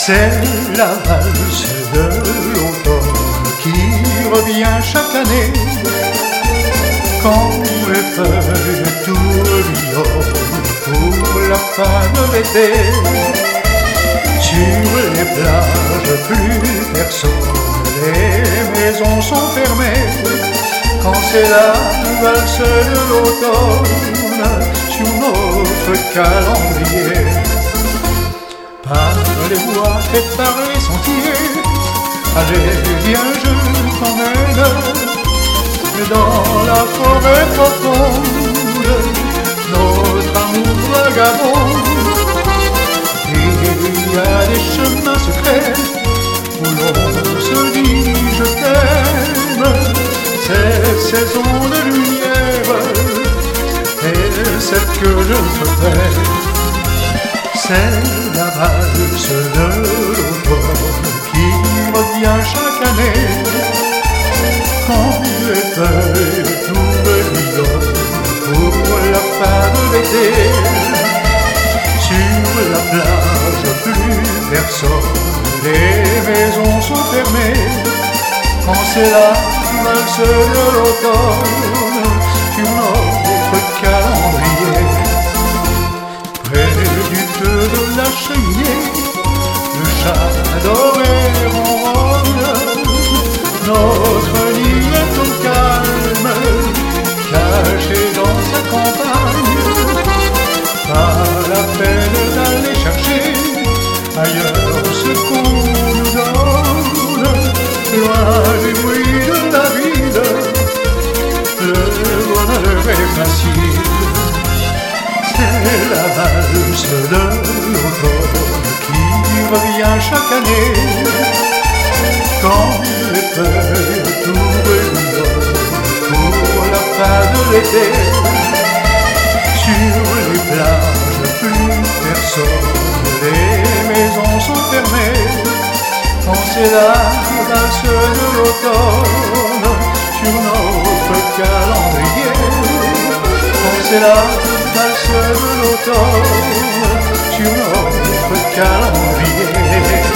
C'est la valse de l'automne qui revient chaque année, quand les feuilles tourbillonnent pour la fin de l'été. Sur les plages, plus personne, les maisons sont fermées, quand c'est la valse de l'automne sur notre calendrier. Par les bois et par les sentiers, allez, viens, je t'emmène, et dans la forêt profonde, notre amour vagabonde. Il y a des chemins secrets où l'on se dit je t'aime. Ces saisons de lumière et celle que je te fais, c'est la valse de l'automne qui revient chaque année, quand les feuilles tourbillonnent pour la fin de l'été. Sur la plage, plus personne, les maisons sont fermées, quand c'est la valse de l'automne sur notre calendrier. Près du feu de la cheminée, le chat doré ronronne, notre nid est au calme, caché dans sa campagne. Pas la peine d'aller chercher ailleurs ce qu'on nous donne, loin du bruit de la ville, le bonheur est facile. C'est la valse de l'automne qui revient chaque année, quand les feuilles tourbillonnent pour la fin de l'été. Sur les plages, plus personne, les maisons sont fermées, quand c'est la valse de l'automne sur notre calendrier. Quand c'est la valse de l'automne sur notre calendrier.